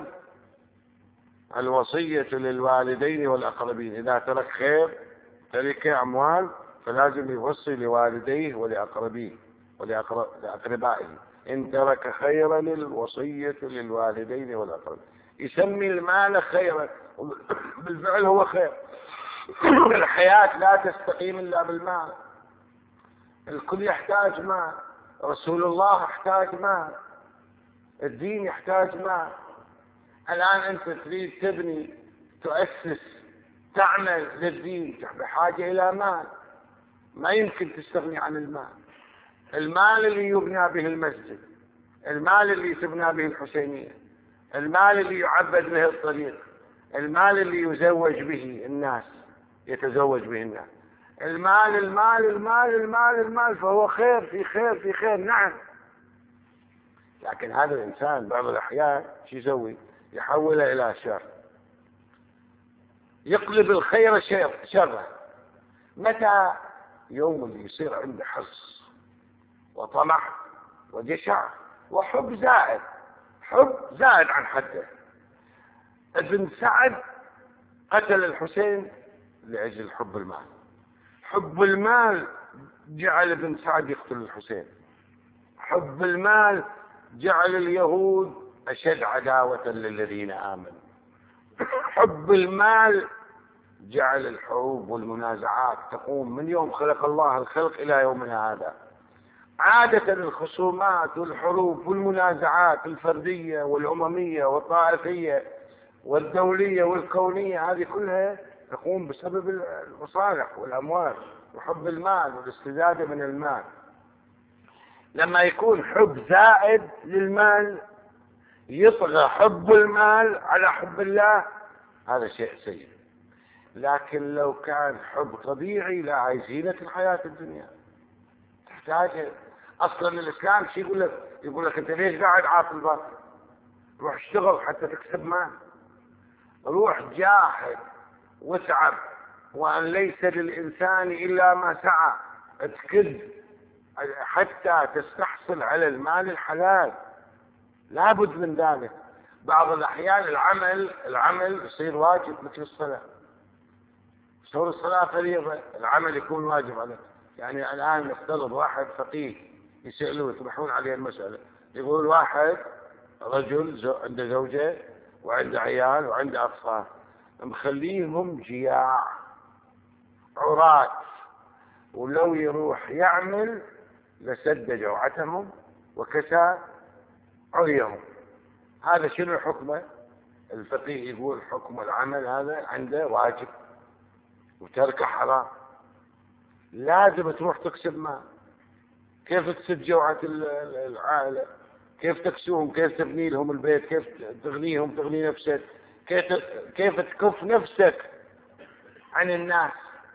الوصية للوالدين والأقربين. إذا ترك خير، ترك أموال، فلازم يوصي لوالديه ولأقربيه ولأقربائه. إن ترك خيرا الوصية للوالدين والأقربين. يسمي المال خيرا، بالفعل هو خير. الحياة لا تستقيم إلا بالمال، الكل يحتاج مال، رسول الله احتاج مال، الدين يحتاج مال. الآن أنت تريد تبني تؤسس تعمل للدين بحاجة إلى مال، ما يمكن تستغني عن المال. المال اللي يبنى به المسجد، المال اللي تبنى به الحسينية، المال اللي يعبد به الطريق، المال اللي يزوج به الناس يتزوج به الناس، المال المال المال المال المال فهو خير في خير في خير. نعم، لكن هذا الإنسان بعض الأحيان شو يسوي؟ يحوله إلى شر، يقلب الخير شرا. متى؟ يوم اللي يصير عنده حرص وطمع وجشع وحب زائد، حب زائد عن حده. ابن سعد قتل الحسين لأجل حب المال، حب المال جعل ابن سعد يقتل الحسين، حب المال جعل اليهود أشد عداوة للذين آمنوا، حب المال جعل الحروب والمنازعات تقوم من يوم خلق الله الخلق إلى يومنا هذا. عادة الخصومات والحروب والمنازعات الفردية والأممية والطائفية والدولية والكونية هذه كلها تقوم بسبب المصالح والأموال وحب المال والاستزادة من المال. لما يكون حب زائد للمال يطغى حب المال على حب الله، هذا شيء سيء. لكن لو كان حب طبيعي لا زينة الحياة الدنيا تحتاج. أصلا الإسلام شيء يقول لك؟ يقول لك أنت ليش قاعد عاطل باطل؟ روح اشتغل حتى تكسب مال، روح جاهد واتعب، وأن ليس للإنسان إلا ما سعى، اتكد حتى تستحصل على المال الحلال، لابد من ذلك. بعض الأحيان العمل العمل يصير واجب مثل الصلاة، صور الصلاة فريضة، العمل يكون واجب عليه. يعني الآن نفترض واحد فقيه يسألوه يطرحون عليه المسألة، يقول واحد رجل زو عنده زوجة وعنده عيال وعنده أطفال مخليهم جياع عراة، ولو يروح يعمل لسد جوعتهم وكسى عريهم. هذا شنو حكمه؟ الفقيه يقول حكم العمل هذا عنده واجب وترك حرام، لازم تروح تكسب مال. كيف تسد جوعة العائلة؟ كيف تكسوهم؟ كيف تبني لهم البيت؟ كيف تغنيهم تغني نفسك؟ كيف كيف تكف نفسك عن الناس؟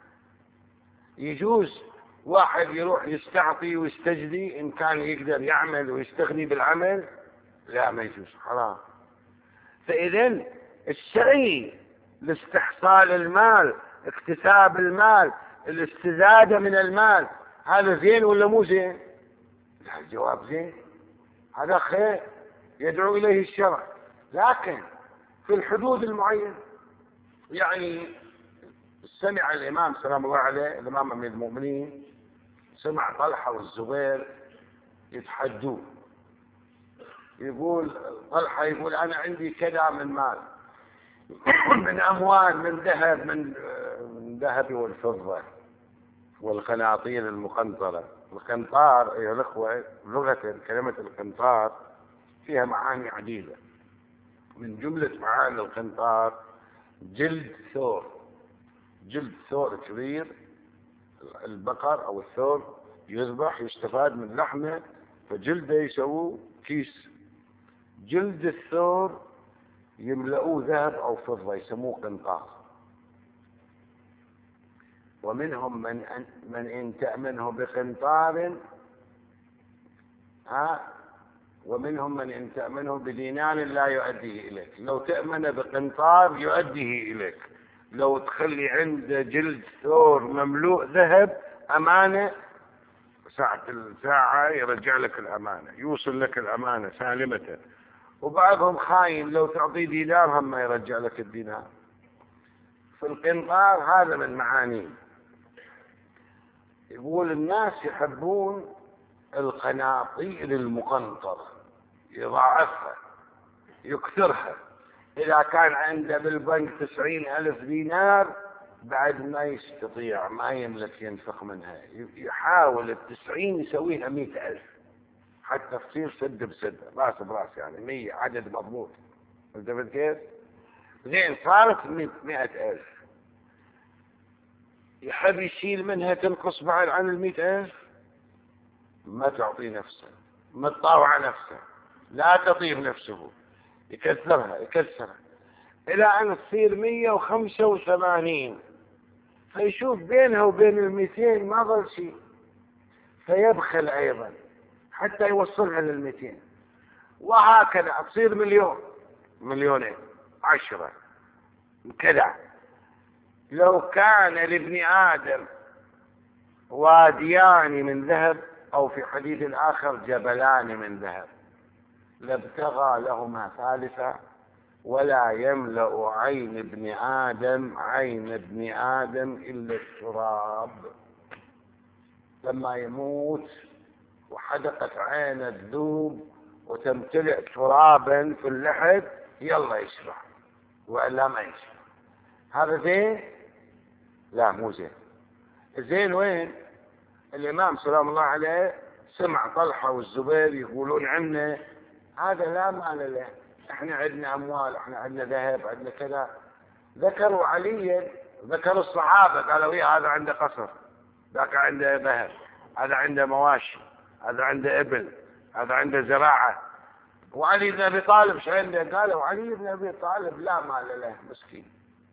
يجوز واحد يروح يستعطي ويستجدي إن كان يقدر يعمل ويستغني بالعمل؟ لا، ما يجوز، حرام. فإذن السعي لاستحصال المال، اكتساب المال، الاستزادة من المال، هذا زين ولا مو زين؟ لا، الجواب زين، هذا خير يدعو إليه الشرع، لكن في الحدود المعينة. يعني سمع الإمام سلام الله عليه الإمام أمير المؤمنين سمع طلحة والزبير يتحدوا، يقول طلحة يقول أنا عندي كذا من مال، من أموال، من ذهب، من الذهب والفضة والقناطير المقنطرة. القنطار يا الأخوة لغة كلمة القنطار فيها معاني عديدة، من جملة معاني القنطار جلد ثور، جلد ثور كبير، البقر أو الثور يذبح يستفاد من لحمه فجلده يسووه كيس، جلد الثور يملؤوه ذهب أو فضة يسموه قنطار. ومنهم من أن من إن تأمنه بقنطار ها ومنهم من إن تأمنه بدينار لا يؤديه إليك. لو تأمن بقنطار يؤديه إليك، لو تخلي عنده جلد ثور مملوء ذهب أمانة ساعة الساعة يرجع لك الأمانة، يوصل لك الأمانة سالمة. وبعضهم خاين، لو تعطيه دينار هم ما يرجع لك الدينار. في القنطار هذا من معانيه. يقول الناس يحبون القناطير المقنطرة، يضاعفها يكثرها. إذا كان عنده بالبنك تسعين ألف دينار بعد ما يستطيع، ما يملك ينفق منها، يحاول التسعين يسويها مئة ألف حتى تصير سد بسد، راس براس، يعني مية عدد مضبوط. انتبهت كيف؟ زين صارت مئة ألف، يحب يشيل منها تنقص بعد عن المئة ألف، ما تعطي نفسه، ما تطاوع نفسه، لا تطيب نفسه، يكثرها يكثرها إلى أن تصير مية وخمسة وثمانين، فيشوف بينها وبين المئتين ما ظل شيء، فيبخل أيضا حتى يوصلها للمئتين، وهكذا تصير مليون، مليونين، عشرة كذا. لو كان لابن آدم واديان من ذهب، أو في حديث آخر جبلان من ذهب، لابتغى لهما ثالثا، ولا يملأ عين ابن آدم عين ابن آدم إلا التراب. لما يموت وحدقت عين الذوب وتمتلئ ترابا في اللحد، يلا يشبع، وإلا ما يشبع. هذا زين؟ لا مو زين. زين وين؟ الإمام سلام الله عليه سمع طلحة والزبير يقولون عنه هذا لا مال له، احنا عندنا أموال، احنا عندنا ذهب، عندنا كذا. ذكروا عليا، ذكروا الصحابة، قالوا ايه هذا عنده قصر، ذاك عنده ذهب، هذا عنده مواشي، هذا عنده إبل، هذا عنده زراعة. وعلي بن أبي طالب ايش عنده؟ قالوا علي بن أبي طالب لا مال له، مسكين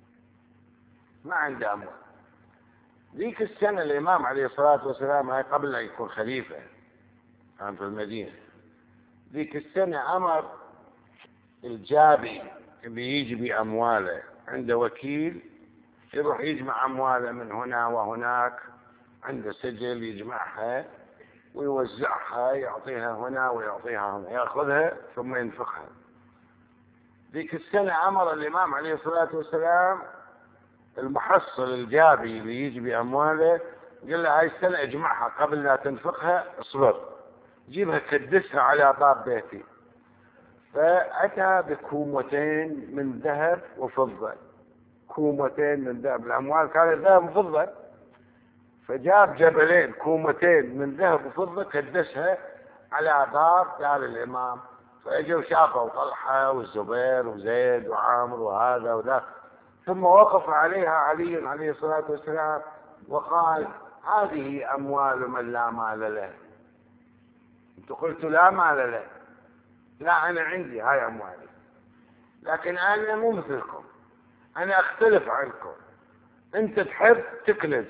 ما عنده أموال. ذيك السنة الإمام عليه الصلاة والسلام، هاي قبل أن يكون خليفة، كان في المدينة، ذيك السنة أمر الجابي اللي يجي بأمواله، عنده وكيل يروح يجمع أمواله من هنا وهناك، عنده سجل يجمعها ويوزعها، يعطيها هنا ويعطيها هنا، يأخذها ثم ينفقها. ذيك السنة أمر الإمام عليه الصلاة والسلام المحصل الجابي اللي يجي بأمواله، قال له هاي السنة اجمعها قبل لا تنفقها، اصبر، جيبها كدسها على باب بيتي. فأتى بكومتين من ذهب وفضة، كومتين من ذهب، الأموال كانت ذهب وفضة، فجاب جبلين كومتين من ذهب وفضة كدسها على باب دار الإمام. فأجوا شافوا طلحة والزبير وزيد وعامر وهذا وذا، ثم وقف عليها علي عليه الصلاة والسلام وقال هذه أموال من لا مال له. انت قلت لا مال له، لا أنا عندي هاي أموالي، لكن أنا مو مثلكم، أنا أختلف عنكم. أنت تحب تكنز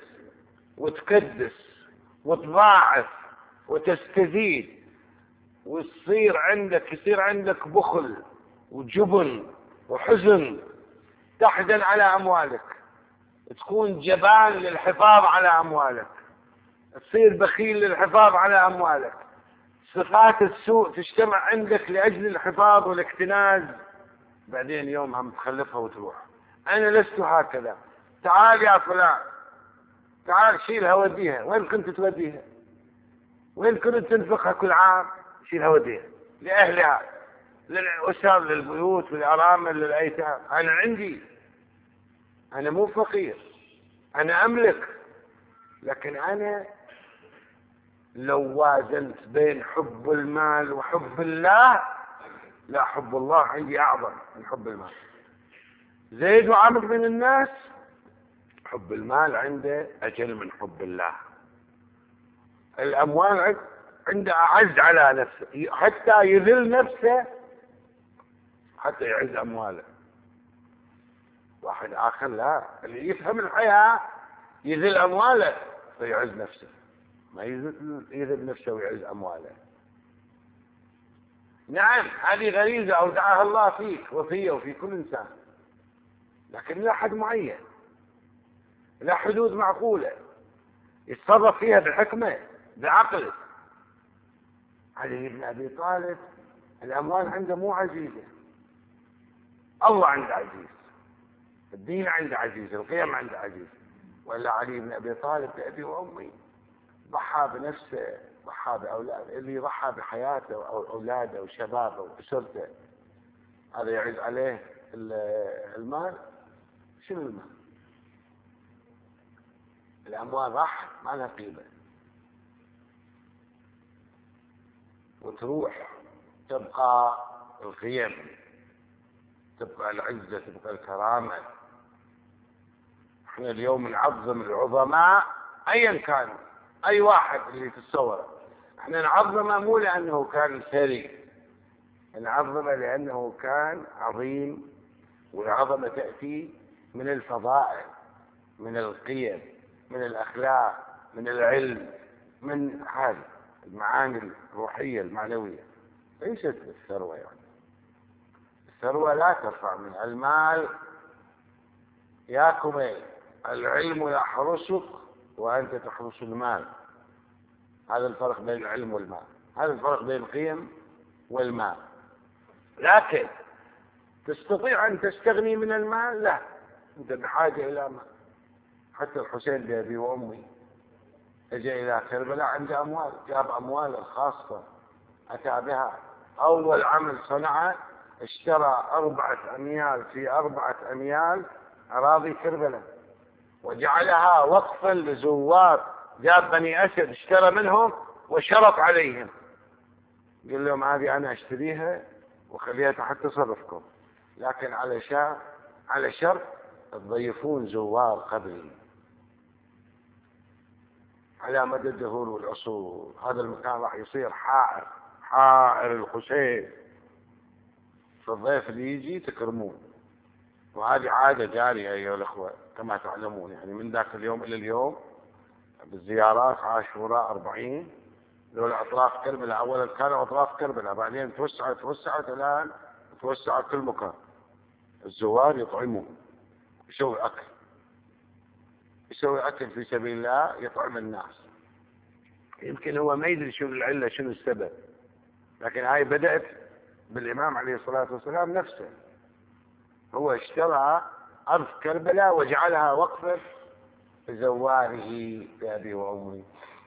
وتكدس وتضاعف وتستزيد، ويصير عندك يصير عندك بخل وجبن وحزن، تحزن على أموالك، تكون جبان للحفاظ على أموالك، تصير بخيل للحفاظ على أموالك، صفات السوء تجتمع عندك لأجل الحفاظ والاكتناز، بعدين يومها متخلفها وتروح. أنا لست هكذا. تعال يا فلان، تعال شيلها وديها. وين كنت توديها؟ وين كنت تنفقها كل عام؟ شيلها وديها لأهلها، للأسر، للبيوت، للأرامل، للأيتام. أنا عندي، أنا مو فقير، أنا أملك، لكن أنا لو وازنت بين حب المال وحب الله، لا، حب الله عندي أعظم من حب المال. زيد وعمر من الناس حب المال عنده أجل من حب الله. الأموال عنده أعز على نفسه، حتى يذل نفسه حتى يعز أمواله. واحد آخر لا، اللي يفهم الحياة يذل أمواله فيعز نفسه، ما يذل نفسه ويعز أمواله. نعم هذه غريزة أودعها الله فيك وفي وفي كل إنسان، لكن لا حد معين، لا حدود معقولة يتصرف فيها بحكمة بعقل. علي بن أبي طالب الأموال عنده مو عزيزة، الله عنده عزيز، الدين عنده عزيز، القيم عنده عزيز. ولا علي بن أبي طالب بأبي وأمي ضحى بنفسه، ضحى بأولاده، اللي ضحى بحياته أو أولاده وشبابه وأسرته، هذا يعز عليه المال؟ شنو المال؟ الأموال راح ما لها قيمة وتروح، تبقى القيم، تبقى العزة، تبقى الكرامة. احنا اليوم نعظم العظماء ايا كان، اي واحد اللي تتصوره، احنا نعظمه مو لانه كان ثري، نعظمه لانه كان عظيم، والعظمة تأتي من الفضائل، من القيم، من الاخلاق، من العلم، من هذه المعاني الروحية المعنوية، ليست الثروة. يعني الثروة لا ترفع من المال. ياكم العلم يحرسك وأنت تحرس المال، هذا الفرق بين العلم والمال، هذا الفرق بين القيم والمال. لكن تستطيع أن تستغني من المال؟ لا، أنت بحاجة إلى مال. حتى الحسين بأبي وأمي أجى إلى كربلاء عنده أموال، جاب أموال الخاصة أتى بها. أول عمل صنعه اشترى أربعة أميال في أربعة أميال أراضي كربلاء وجعلها وقفا لزوار، جاب بني أسد اشترى منهم وشرط عليهم، قال لهم هذه أنا أشتريها وخليها تحت تصرفكم، لكن على شرط على شرط تضيفون زوار قبلي على مدى الدهور والعصور. هذا المكان راح يصير حائر، حائر الحسين، فالضيف اللي يجي تكرمون. وهذه عادة جارية أيها الأخوة كما تعلمون، يعني من ذاك اليوم إلى اليوم بالزيارات عاشوراء أربعين دول أطراف كربلاء. أولا كانوا أطراف كربلاء، بعدين توسعت توسعت الآن توسعت كل مكان. الزوار يطعمون، يسوي أكل، يسوي أكل في سبيل الله، يطعم الناس. يمكن هو ما يدري شنو العلة شنو السبب، لكن هاي بدأت بالإمام عليه الصلاة والسلام نفسه. هو اشترى أرض كربلاء وجعلها وقفا لزواره بأبي وأمي.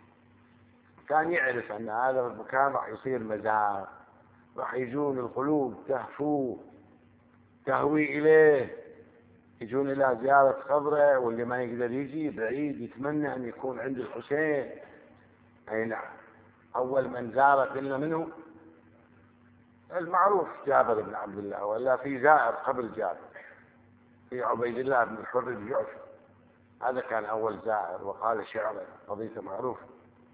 كان يعرف أن هذا المكان راح يصير مزار، راح يجون القلوب تهفو تهوي إليه، يجون إلى زيارة قبره، واللي ما يقدر يجي بعيد يتمنى أن يكون عند الحسين. أي نعم، أول من زار قلنا منه المعروف جابر بن عبد الله، ولا في زائر قبل جابر، في عبيد الله بن الحر الجعفي، هذا كان أول زائر وقال شعرا قضية معروفة.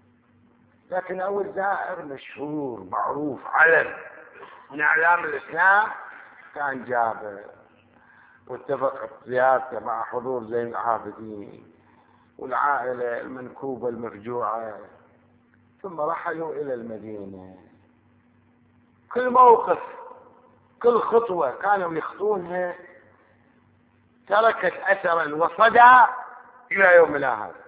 لكن أول زائر مشهور معروف علم من أعلام الإسلام كان جابر، واتفقت زيارته مع حضور زين العابدين والعائلة المنكوبة المفجوعة، ثم رحلوا إلى المدينة. كل موقف كل خطوة كانوا يخطونها تركت أثرا وصدى إلى يومنا هذا.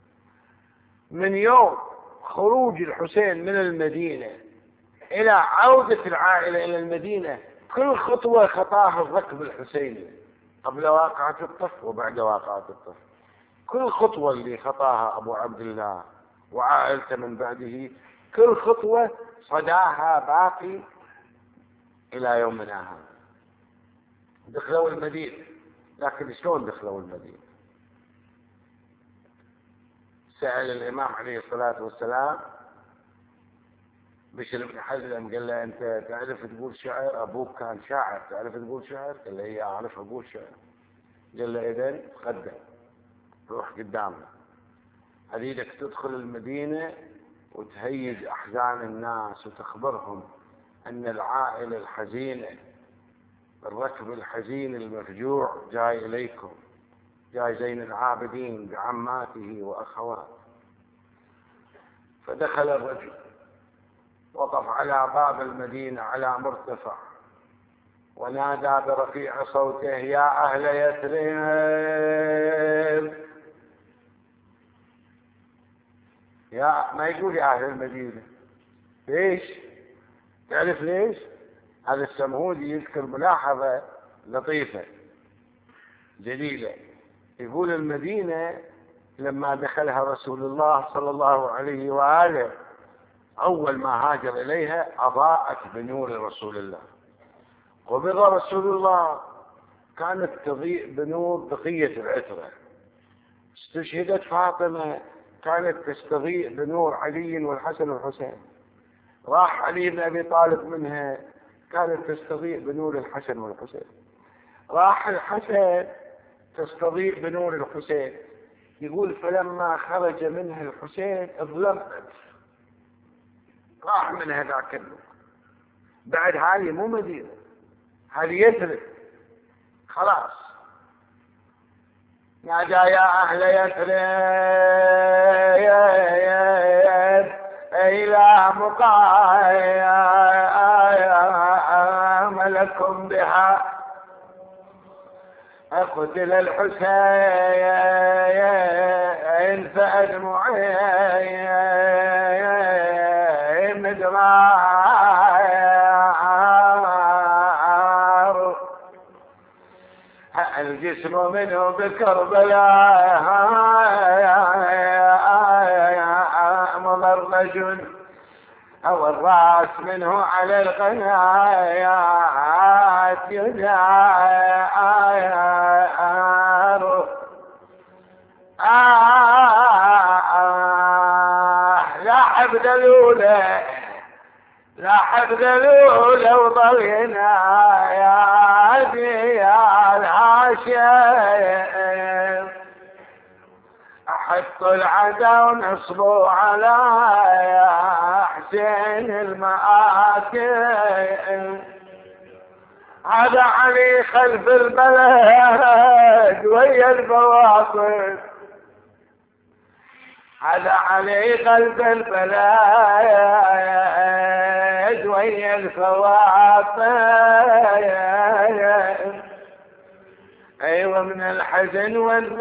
من يوم خروج الحسين من المدينة إلى عودة العائلة إلى المدينة، كل خطوة خطاها الركب الحسيني قبل واقعة الطف وبعد واقعة الطف. كل خطوة اللي خطاها أبو عبد الله وعائلته من بعده، كل خطوة صداها باقي إلى يومنا هذا. دخلوا المدينة، لكن شلون دخلوا المدينة؟ سأل الإمام عليه الصلاة والسلام بشر بن حزم، قال له أنت تعرف تقول شعر؟ أبوك كان شاعر، تعرف تقول شعر؟ قال له إيه أعرف أقول شعر. قال له إذن تقدم، روح قدامنا، أريدك تدخل المدينة وتهيج أحزان الناس وتخبرهم أن العائلة الحزينة الركب الحزين المفجوع جاي إليكم، جاي زين العابدين بعماته وأخواته. فدخل الرجل، وقف على باب المدينة على مرتفع، ونادى برفيع صوته يا أهل يثرب. يا ما يقول يا أهل المدينة، ليش؟ تعرف ليش؟ هذا السمهودي يذكر ملاحظة لطيفة جليلة، يقول المدينة لما دخلها رسول الله صلى الله عليه وآله أول ما هاجر إليها أضاءت بنور رسول الله. قبض رسول الله كانت تضيء بنور بقية العترة. استشهدت فاطمة كانت تستضيء بنور علي والحسن والحسين. راح علي بن أبي طالب منها كانت تستضيء بنور الحسن والحسين. راح الحسن تستضيء بنور الحسين. يقول فلما خرج منها الحسين اظلمت، راح من هذاك النور. بعد هذه مو مدينة، هذه يثرب خلاص. نادى يا أهل يثرب إلى مقام لكم بها قتل الحسين فأدمعي مدرار الجسم منه بكربلاء مضرج أو الرأس منه على القنايات يدار. آه لا حبد الأولى لا حبد الأولى وضلنا يا ديال هاشم أحط العدا ونصبوا على يا حسين المآتم. هذا علي خلف البلد ويا البواطن، هذا علي خلف البلد ويا الفواطن. أيوة من الحزن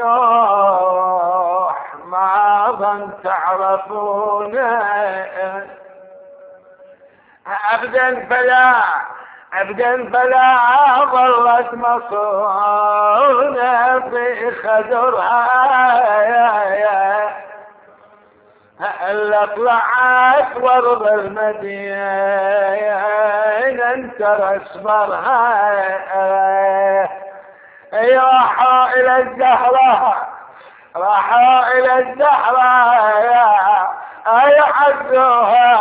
والنوح ما ظن تعرفون أبدا فلا أبدا فلا ظلت مصونة في خدرها إلا طلعت ورد المدينة انتر أسمرها. راحوا إلى الزهرة راحوا إلى الزهرة يعزوها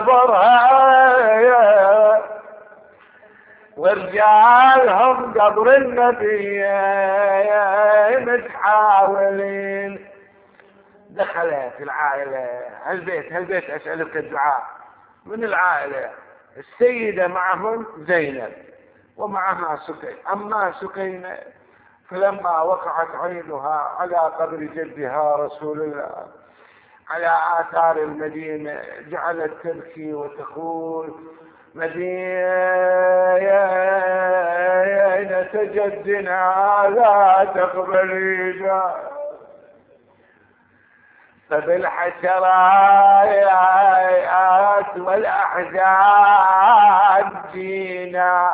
بقبرها ورجالهم قبر النبي متحاولين. دخلت العائلة هالبيت هالبيت أسألك الدعاء من العائلة. السيدة معهم زينب ومعها سكين. أما سكينة فلما وقعت عينها على قبر جدها رسول الله على آثار المدينة جعلت تبكي وتقول مدينة جدنا لا تقبلينا فبالحشرات والأحزان جينا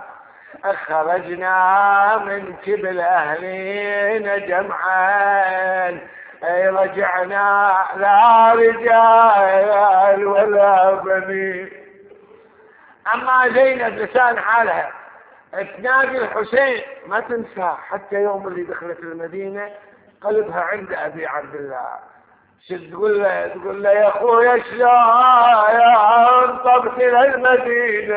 خرجنا من كبل أهلنا جمعان أي رجعنا لا رجال ولا بنين. أما زينب لسان حالها تنادي الحسين ما تنسى حتى يوم اللي دخلت المدينة قلبها عند أبي عبد الله. شو تقول له؟ تقول له يا أخويا شلون طبت للمدينة.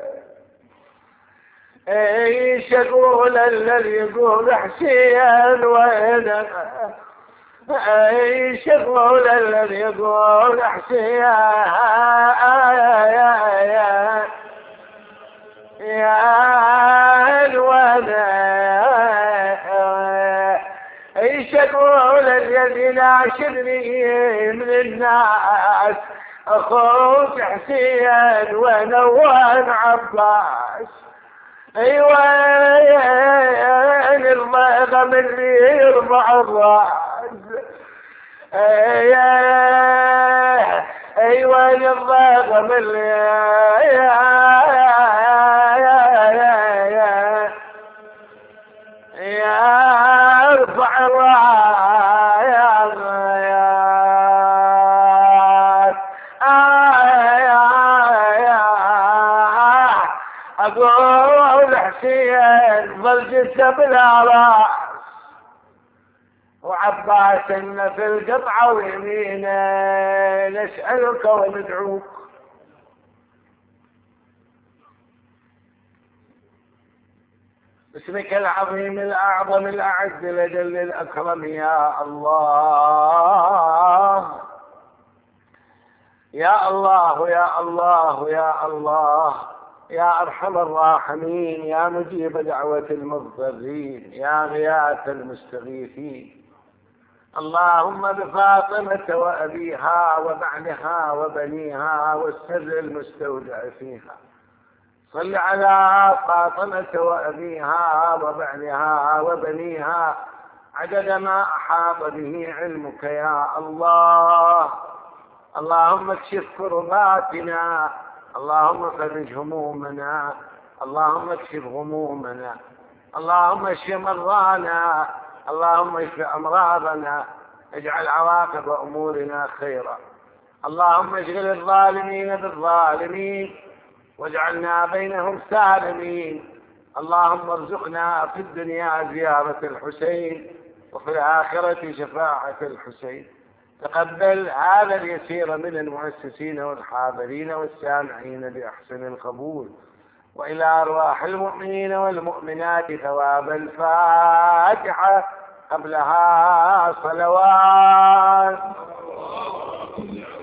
ايش يقول الذي يقول حسين وين؟ ايش يقول الذي يقول حسين يا الولد؟ ايش يقول الذي ناشدني من الناس اخوك حسين ونوان عباس؟ ايوه الضيغم اللي يرفع الراس. ايوه الضيغم اللي يرفع الراس حسين ظل جثة بلا راس، وعباس إن في القطعة ويمينه نسألك وندعوك. باسمك العظيم الأعظم الأعز الأجل الأكرم يا الله يا الله يا الله يا الله يا أرحم الراحمين، يا مجيب دعوة المضطرين، يا غياث المستغيثين. اللهم بفاطمة وأبيها وبعلها وبنيها والسر المستودع فيها، صل على فاطمة وأبيها وبعلها وبنيها عدد ما أحاط به علمك يا الله. اللهم اكشف كرباتنا، اللهم فرج همومنا، اللهم اكشف غمومنا، اللهم اشف مرضانا، اللهم اشف أمراضنا، اجعل عواقب أمورنا خيرا. اللهم اشغل الظالمين بالظالمين واجعلنا بينهم سالمين. اللهم ارزقنا في الدنيا زيارة الحسين وفي الآخرة شفاعة الحسين. تقبل هذا اليسير من المؤسسين والحاضرين والسامعين بأحسن القبول، وإلى أرواح المؤمنين والمؤمنات ثواب الفاتحة قبلها صلوات.